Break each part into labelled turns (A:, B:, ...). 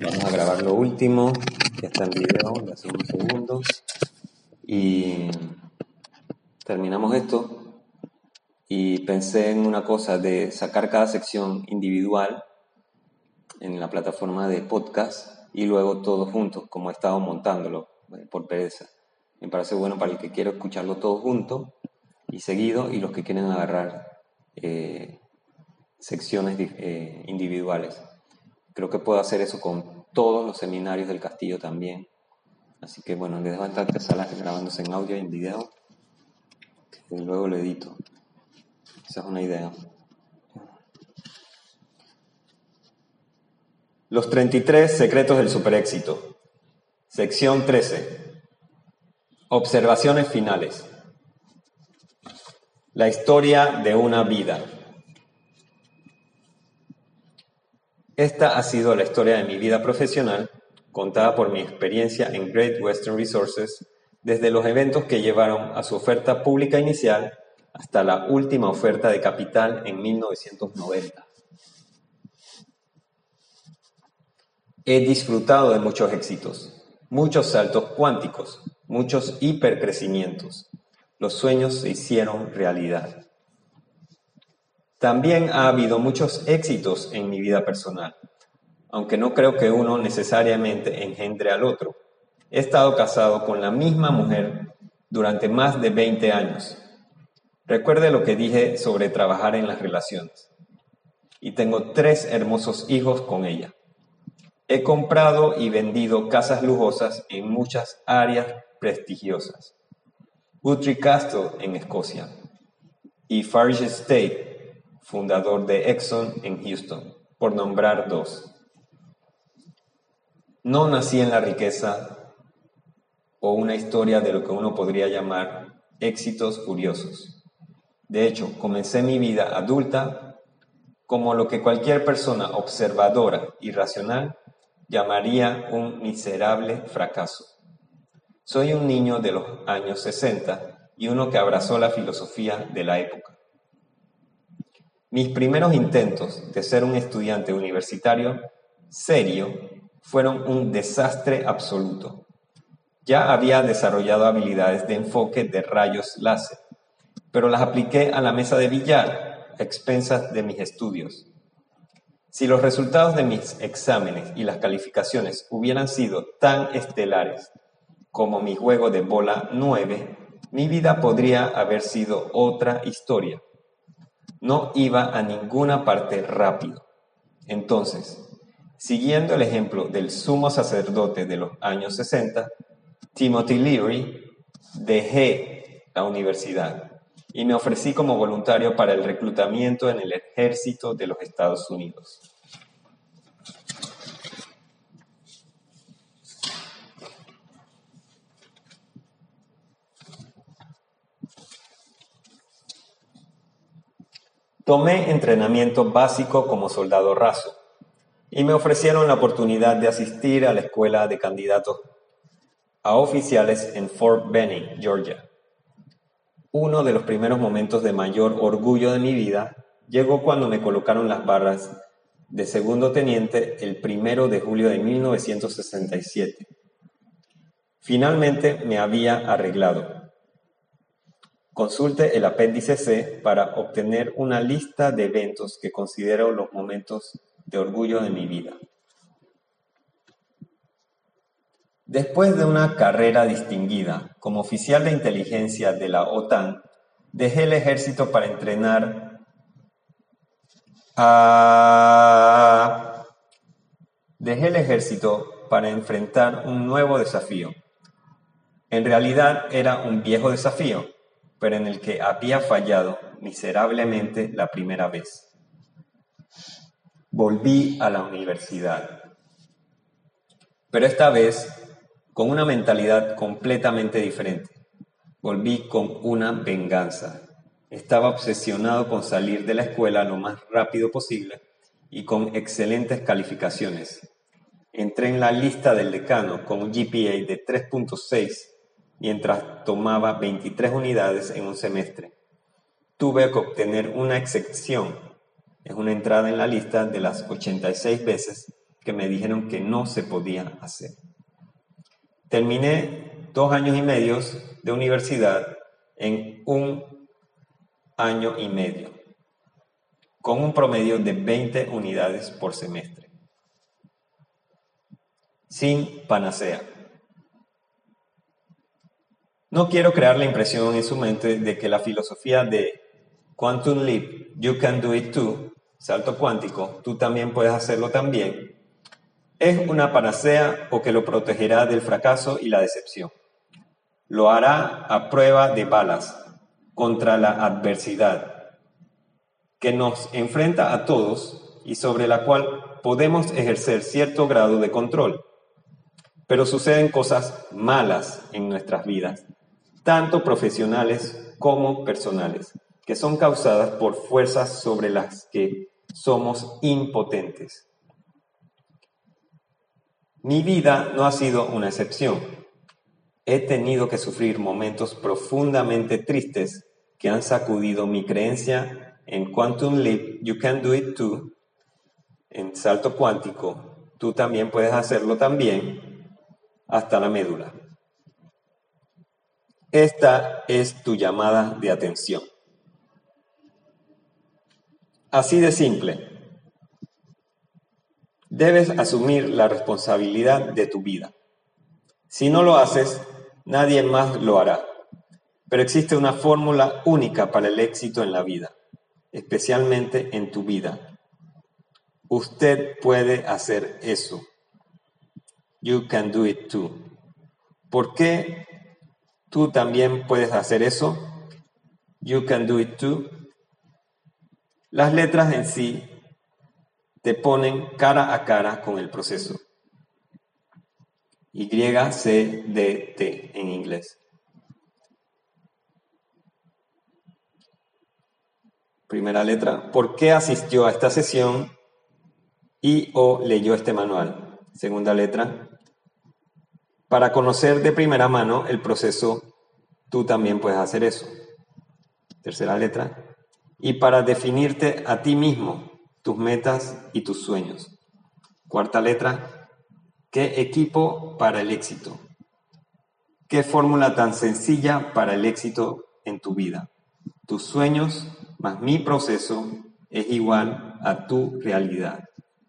A: Vamos a grabar lo último, que está en video, de hace unos segundos. Y terminamos esto. Y pensé en una cosa de sacar cada sección individual en la plataforma de podcast y luego todos juntos, como he estado montándolo por pereza. Me parece bueno para el que quiera escucharlo todo junto y seguido, y los que quieren agarrar secciones individuales. Creo que puedo hacer eso con todos los seminarios del Castillo también. Así que bueno, les dejo estas salas grabándose en audio y en video, que luego lo edito. Esa es una idea. Los 33 secretos del superéxito. Sección 13. Observaciones finales. La historia de una vida. Esta ha sido la historia de mi vida profesional, contada por mi experiencia en Great Western Resources, desde los eventos que llevaron a su oferta pública inicial hasta la última oferta de capital en 1990. He disfrutado de muchos éxitos, muchos saltos cuánticos, muchos hipercrecimientos. Los sueños se hicieron realidad. También ha habido muchos éxitos en mi vida personal, aunque no creo que uno necesariamente engendre al otro. He estado casado con la misma mujer durante más de 20 años. Recuerde lo que dije sobre trabajar en las relaciones. Y tengo 3 hermosos hijos con ella. He comprado y vendido casas lujosas en muchas áreas prestigiosas. Guthrie Castle en Escocia y Farish State, fundador de Exxon en Houston, por nombrar 2. No nací en la riqueza o una historia de lo que uno podría llamar éxitos curiosos. De hecho, comencé mi vida adulta como lo que cualquier persona observadora y racional llamaría un miserable fracaso. Soy un niño de los años 60 y uno que abrazó la filosofía de la época. Mis primeros intentos de ser un estudiante universitario serio fueron un desastre absoluto. Ya había desarrollado habilidades de enfoque de rayos láser, pero las apliqué a la mesa de billar a expensas de mis estudios. Si los resultados de mis exámenes y las calificaciones hubieran sido tan estelares como mi juego de bola 9, mi vida podría haber sido otra historia. No iba a ninguna parte rápido. Entonces, siguiendo el ejemplo del sumo sacerdote de los años 60, Timothy Leary, dejé la universidad y me ofrecí como voluntario para el reclutamiento en el ejército de los Estados Unidos. Tomé entrenamiento básico como soldado raso y me ofrecieron la oportunidad de asistir a la escuela de candidatos a oficiales en Fort Benning, Georgia. Uno de los primeros momentos de mayor orgullo de mi vida llegó cuando me colocaron las barras de segundo teniente el 1 de julio de 1967. Finalmente me había arreglado. Consulte el apéndice C para obtener una lista de eventos que considero los momentos de orgullo de mi vida. Después de una carrera distinguida como oficial de inteligencia de la OTAN, dejé el ejército para entrenar Dejé el ejército para enfrentar un nuevo desafío. En realidad era un viejo desafío, pero en el que había fallado miserablemente la primera vez. Volví a la universidad, pero esta vez con una mentalidad completamente diferente. Volví con una venganza. Estaba obsesionado con salir de la escuela lo más rápido posible y con excelentes calificaciones. Entré en la lista del decano con un GPA de 3.6 mientras tomaba 23 unidades en un semestre. Tuve que obtener una excepción. Es una entrada en la lista de las 86 veces que me dijeron que no se podía hacer. Terminé 2 años y medio de universidad en 1 año y medio, con un promedio de 20 unidades por semestre, sin panacea. No quiero crear la impresión en su mente de que la filosofía de Quantum Leap, You Can Do It Too, salto cuántico, tú también puedes hacerlo también, es una panacea o que lo protegerá del fracaso y la decepción. Lo hará a prueba de balas contra la adversidad que nos enfrenta a todos y sobre la cual podemos ejercer cierto grado de control. Pero suceden cosas malas en nuestras vidas, tanto profesionales como personales, que son causadas por fuerzas sobre las que somos impotentes. Mi vida no ha sido una excepción. He tenido que sufrir momentos profundamente tristes que han sacudido mi creencia en Quantum Leap, You Can Do It Too, en salto cuántico, tú también puedes hacerlo también, hasta la médula. Esta es tu llamada de atención. Así de simple. Debes asumir la responsabilidad de tu vida. Si no lo haces, nadie más lo hará. Pero existe una fórmula única para el éxito en la vida, especialmente en tu vida. Usted puede hacer eso. You can do it too. ¿Por qué tú también puedes hacer eso? You can do it too. Las letras en sí te ponen cara a cara con el proceso. YCDT en inglés. Primera letra, ¿por qué asistió a esta sesión y o leyó este manual? Segunda letra, para conocer de primera mano el proceso, tú también puedes hacer eso. Tercera letra, y para definirte a ti mismo, tus metas y tus sueños. Cuarta letra, ¿qué equipo para el éxito? ¿Qué fórmula tan sencilla para el éxito en tu vida? Tus sueños más mi proceso es igual a tu realidad.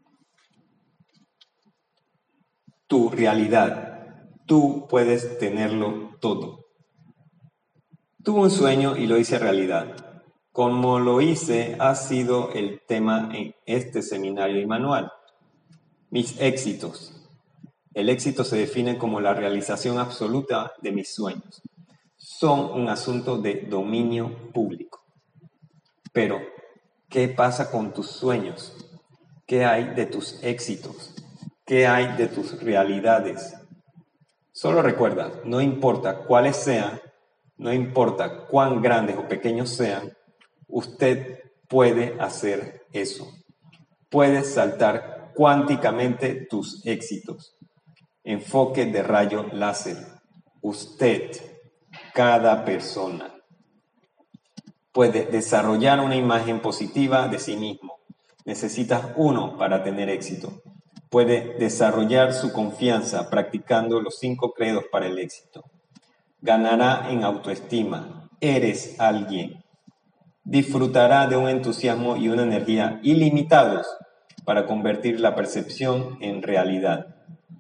A: Tu realidad. Tú puedes tenerlo todo. Tuve un sueño y lo hice realidad. Como lo hice ha sido el tema en este seminario y manual. Mis éxitos. El éxito se define como la realización absoluta de mis sueños. Son un asunto de dominio público. Pero, ¿qué pasa con tus sueños? ¿Qué hay de tus éxitos? ¿Qué hay de tus realidades? Solo recuerda, no importa cuáles sean, no importa cuán grandes o pequeños sean, usted puede hacer eso. Puedes saltar cuánticamente tus éxitos. Enfoque de rayo láser. Usted, cada persona, puede desarrollar una imagen positiva de sí mismo. Necesitas uno para tener éxito. Puede desarrollar su confianza practicando los 5 credos para el éxito. Ganará en autoestima. Eres alguien. Disfrutará de un entusiasmo y una energía ilimitados para convertir la percepción en realidad.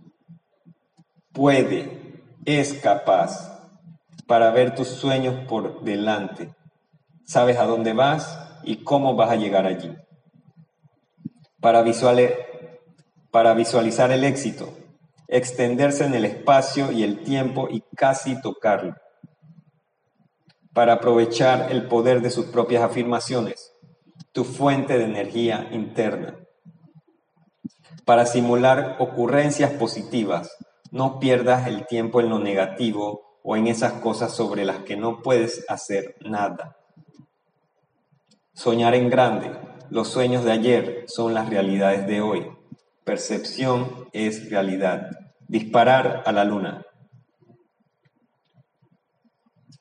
A: Puede, es capaz para ver tus sueños por delante. Sabes a dónde vas y cómo vas a llegar allí. Para visualizar el éxito, extenderse en el espacio y el tiempo y casi tocarlo. Para aprovechar el poder de sus propias afirmaciones, tu fuente de energía interna. Para simular ocurrencias positivas, no pierdas el tiempo en lo negativo o en esas cosas sobre las que no puedes hacer nada. Soñar en grande. Los sueños de ayer son las realidades de hoy. Percepción es realidad. Disparar a la luna.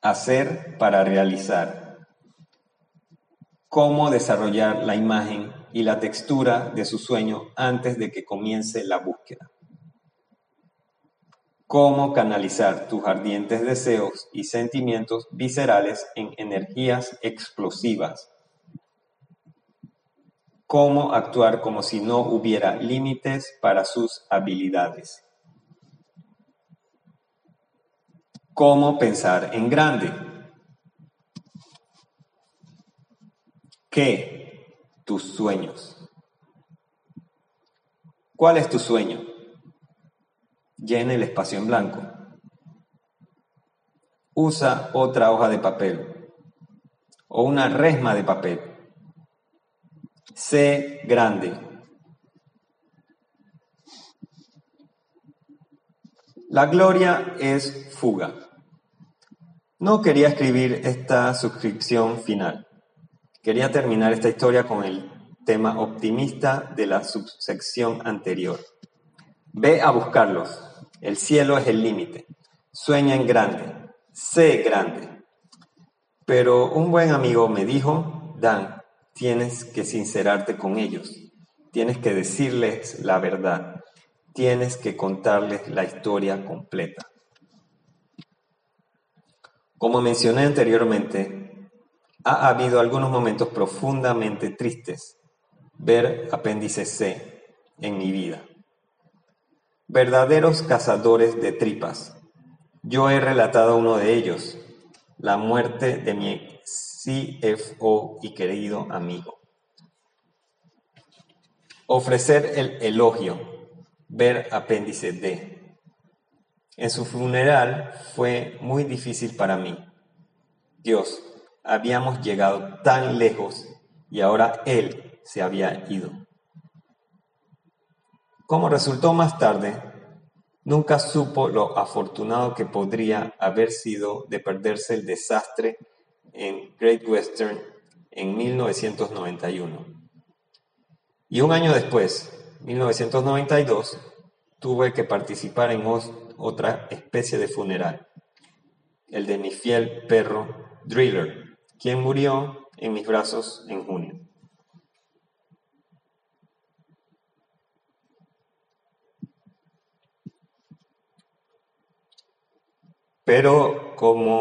A: Hacer para realizar. Cómo desarrollar la imagen y la textura de su sueño antes de que comience la búsqueda. Cómo canalizar tus ardientes deseos y sentimientos viscerales en energías explosivas. Cómo actuar como si no hubiera límites para sus habilidades. Cómo pensar en grande. ¿Qué? Tus sueños. ¿Cuál es tu sueño? Llena el espacio en blanco. Usa otra hoja de papel o una resma de papel. Sé grande. La gloria es fuga. No quería escribir esta suscripción final. Quería terminar esta historia con el tema optimista de la subsección anterior. Ve a buscarlos. El cielo es el límite. Sueña en grande. Sé grande. Pero un buen amigo me dijo, Dan, tienes que sincerarte con ellos. Tienes que decirles la verdad. Tienes que contarles la historia completa. Como mencioné anteriormente, ha habido algunos momentos profundamente tristes ver apéndice C en mi vida. Verdaderos cazadores de tripas. Yo he relatado uno de ellos, la muerte de mi CFO y querido amigo. Ofrecer el elogio, ver apéndice D. En su funeral fue muy difícil para mí. Dios, habíamos llegado tan lejos y ahora él se había ido. Como resultó más tarde, nunca supo lo afortunado que podría haber sido de perderse el desastre en Great Western en 1991. Y un año después, 1992, tuve que participar en otra especie de funeral, el de mi fiel perro Driller, quien murió en mis brazos en junio. Pero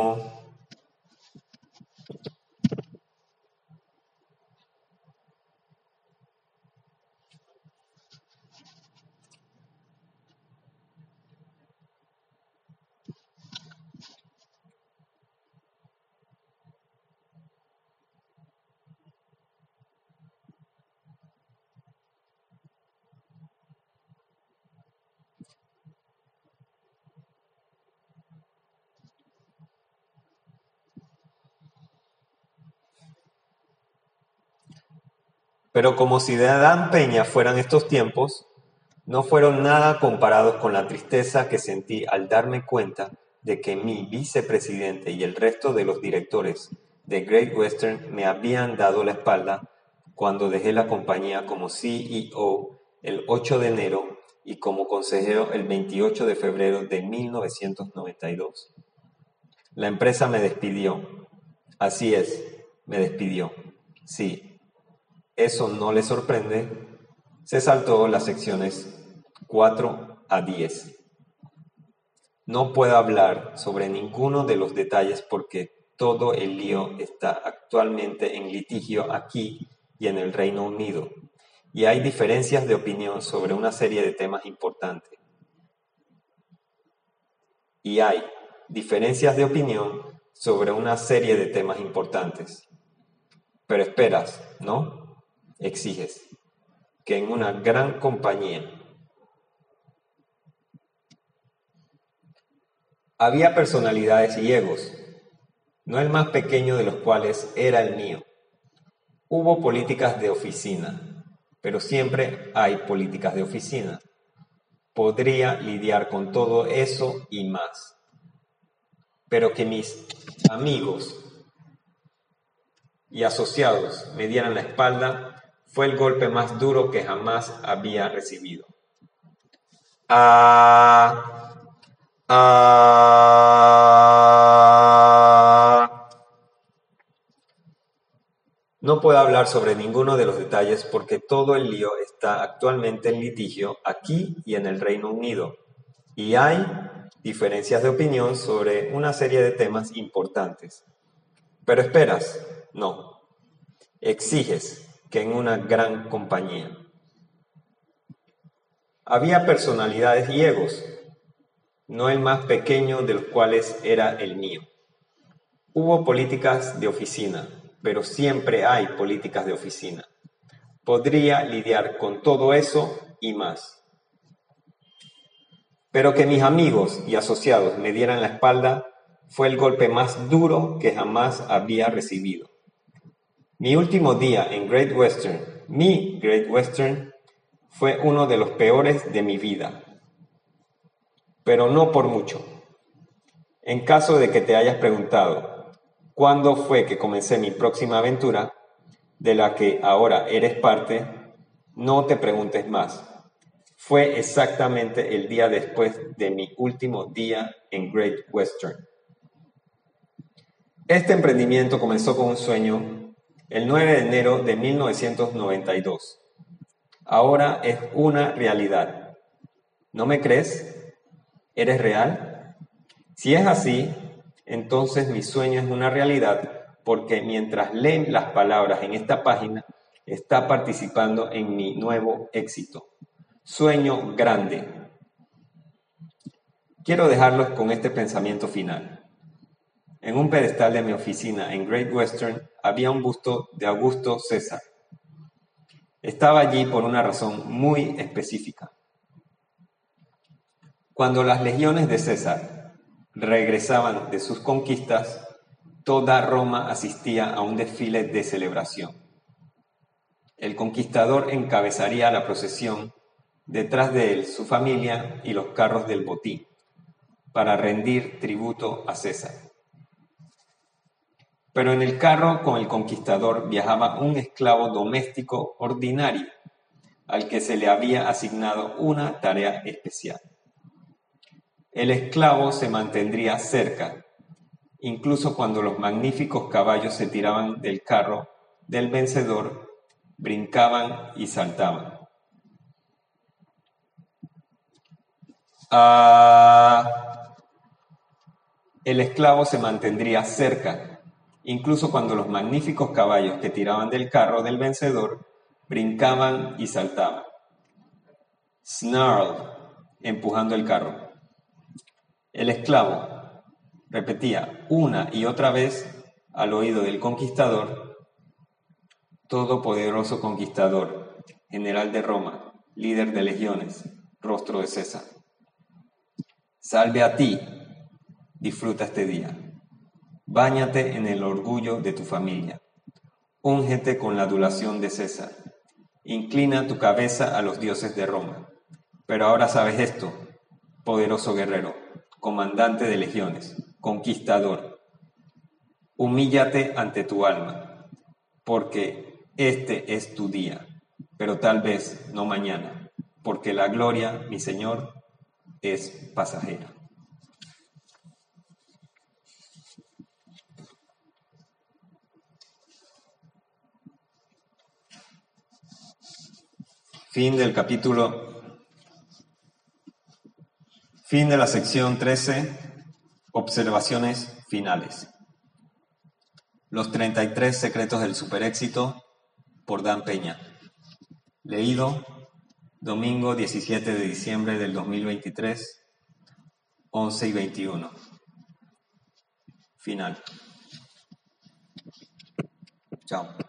A: como si de Adán Peña fueran estos tiempos, no fueron nada comparados con la tristeza que sentí al darme cuenta de que mi vicepresidente y el resto de los directores de Great Western me habían dado la espalda cuando dejé la compañía como CEO el 8 de enero y como consejero el 28 de febrero de 1992. La empresa me despidió. Así es, me despidió. Sí, eso no le sorprende. Se saltó las secciones 4 a 10. No puedo hablar sobre ninguno de los detalles porque todo el lío está actualmente en litigio aquí y en el Reino Unido, y hay diferencias de opinión sobre una serie de temas importantes. Pero esperas, ¿no? Exiges que en una gran compañía había personalidades y egos, no el más pequeño de los cuales era el mío. Hubo políticas de oficina, pero siempre hay políticas de oficina. Podría lidiar con todo eso y más. Pero que mis amigos y asociados me dieran la espalda fue el golpe más duro que jamás había recibido. No puedo a hablar sobre ninguno de los detalles porque todo el lío está actualmente en litigio aquí y en el Reino Unido, y hay diferencias de opinión sobre una serie de temas importantes. Pero esperas, no, exiges que en una gran compañía. Había personalidades y egos, no el más pequeño de los cuales era el mío. Hubo políticas de oficina, pero siempre hay políticas de oficina. Podría lidiar con todo eso y más. Pero que mis amigos y asociados me dieran la espalda fue el golpe más duro que jamás había recibido. Mi último día en Great Western, fue uno de los peores de mi vida. Pero no por mucho. En caso de que te hayas preguntado cuándo fue que comencé mi próxima aventura, de la que ahora eres parte, no te preguntes más. Fue exactamente el día después de mi último día en Great Western. Este emprendimiento comenzó con un sueño el 9 de enero de 1992. Ahora es una realidad. ¿No me crees? ¿Eres real? Si es así, entonces mi sueño es una realidad porque mientras leen las palabras en esta página, está participando en mi nuevo éxito. Sueño grande. Quiero dejarlos con este pensamiento final. En un pedestal de mi oficina en Great Western había un busto de Augusto César. Estaba allí por una razón muy específica. Cuando las legiones de César regresaban de sus conquistas, toda Roma asistía a un desfile de celebración. El conquistador encabezaría la procesión, detrás de él su familia y los carros del botín, para rendir tributo a César. Pero en el carro con el conquistador viajaba un esclavo doméstico ordinario, al que se le había asignado una tarea especial. El esclavo se mantendría cerca, incluso cuando los magníficos caballos se tiraban del carro del vencedor, brincaban y saltaban. El esclavo se mantendría cerca, incluso cuando los magníficos caballos que tiraban del carro del vencedor brincaban y saltaban. Snarl, empujando el carro. El esclavo repetía una y otra vez al oído del conquistador: Todopoderoso conquistador, general de Roma, líder de legiones, rostro de César. Salve a ti, disfruta este día. Báñate en el orgullo de tu familia. Úngete con la adulación de César. Inclina tu cabeza a los dioses de Roma. Pero ahora sabes esto, poderoso guerrero, comandante de legiones, conquistador. Humíllate ante tu alma, porque este es tu día, pero tal vez no mañana, porque la gloria, mi Señor, es pasajera. Fin del capítulo. Fin de la sección 13. Observaciones finales. Los 33 secretos del superéxito por Dan Peña. Leído domingo 17 de diciembre del 2023, 11:21. Final. Chao.